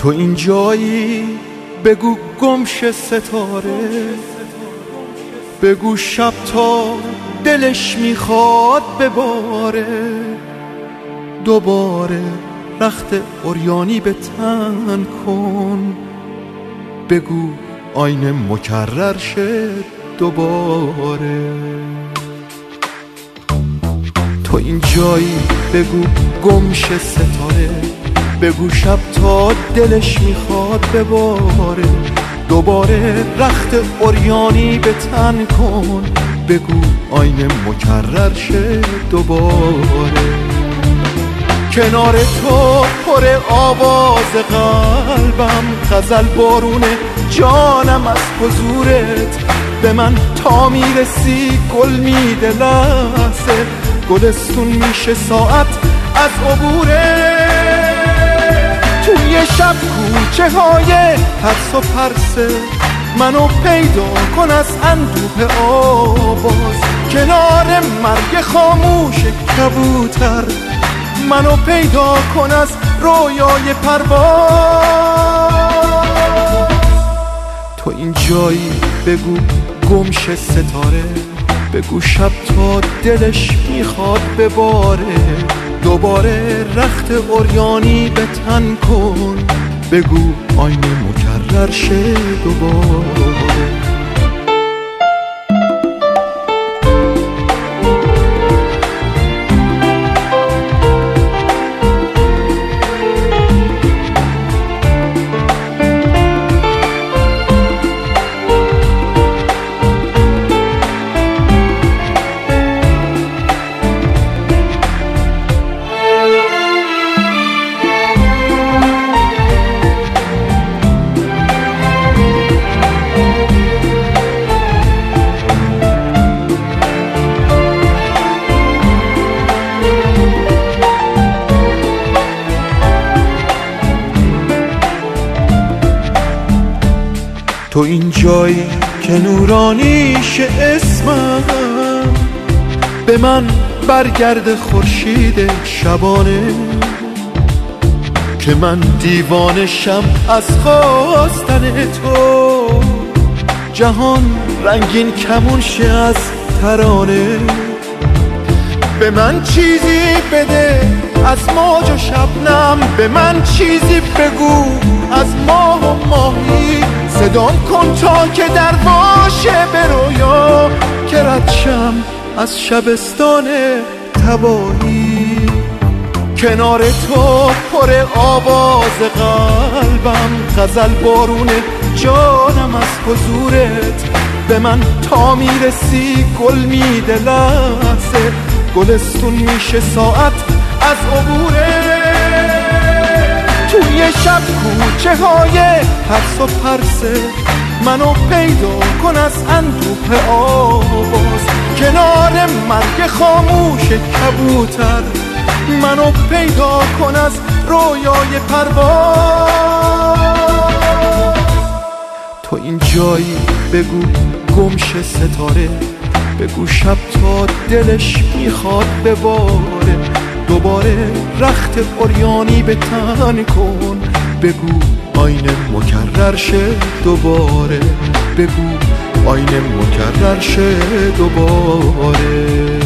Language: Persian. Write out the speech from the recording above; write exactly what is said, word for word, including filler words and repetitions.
تو این جایی بگو گمش ستاره، بگو شب تا دلش میخواد بباره، دوباره رخت عریانی به تن کن، بگو آینه مکرر شه دوباره. تو این جایی بگو گمش ستاره، بگو شب تا دلش میخواد بباره، دوباره رخت عریانی به تن کن، بگو آینه مکرر شه دوباره. کنار تو پر آواز قلبم، غزل بارون جانم از حضورت، به من تا میرسی گل میده لحظه، گلستون میشه ساعت از عبورت. توی شب کوچه های ترس و پرسه، منو پیدا کن از اندوه آواز، کنار مرگ خاموش کبوتر، منو پیدا کن از رویای پرواز. تو این جایی بگو گمش ستاره، بگو شب تا دلش میخواد بباره، دوباره رخت عریانی به تن کن، بگو آینه مکرر شه دوباره. تو این جایی که نورانیش اسمم، به من برگرد خورشید شبانه، که من دیوانشم از خواستن تو، جهان رنگین کمون شه از ترانه. به من چیزی بده از موج و شبنم، به من چیزی بگو از ماه و ماهی، صدام کن تا که در باشه به رویا، که ردشم از شبستان تباهی. کنار تو پر آواز قلبم، غزل بارون جانم از حضورت، به من تا میرسی گل میده لحظه، گلستون میشه ساعت از عبورت. توی شب کوچه های ترس و پرسه، منو پیدا کن از اندوه آواز، کنار مرگ خاموش کبوتر، منو پیدا کن از رویای پرواز. تو این جایی بگو گمش ستاره، بگو شب تا دلش میخواد بباره، دوباره رخت عریانی به تن کن، بگو آینه مکرر شه دوباره، بگو آینه مکرر شه دوباره.